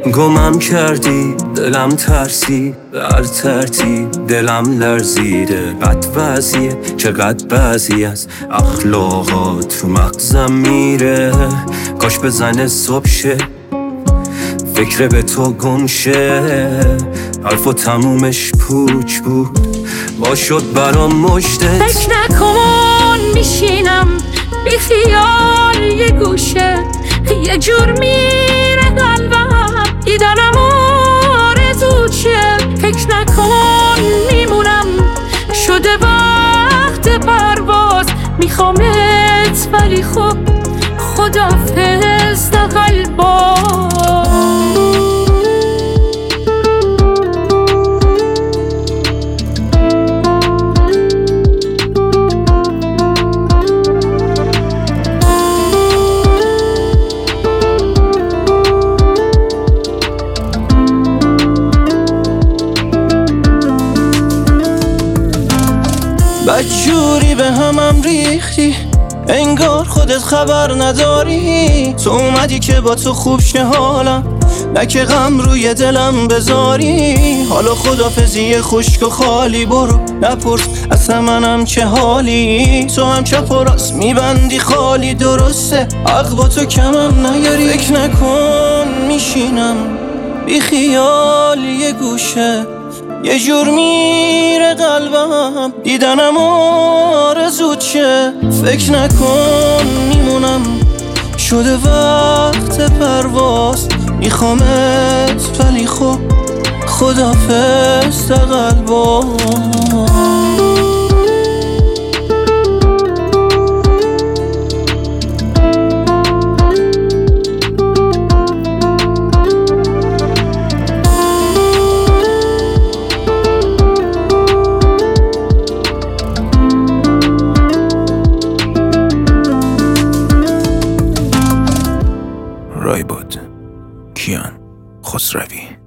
گمم کردی دلم ترسی، هر ترتیب دلم لرزیده. بد وضعیه چقدر بعضی از اخلاقات رو مغزم میره. کاش بزنه صبح شه، فکر به تو گم شه. حرف و تمومش پوچ بود، با شد برام مجده. فکر نکن میشینم بی خیال یه گوشه، یه جور میره قلبم دیدنم آرزو چیه. فکر نکن میمونم شده وقت پرواز، میخوامت ولی خب خدافظ تا قلبا. بدجوری به همم ریختی، انگار خودت خبر نداری. تو اومدی که با تو خوب شه حالم، نه که غم روی دلم بذاری. حالا خدافظی خشک و خالی، برو نپرس اصلا منم چه حالی. تو هم چپ و راست میبندی خالی، درسته حق با تو کمم نیاری. فکر نکن میشینم بی خیال یه گوشه، یه جور میره قلبم دیدنم آرزو چه. فکر نکن میمونم شده وقت پرواز، میخوامت ولی خب خدافظ تا قلبا. رایبود کیان خسروی.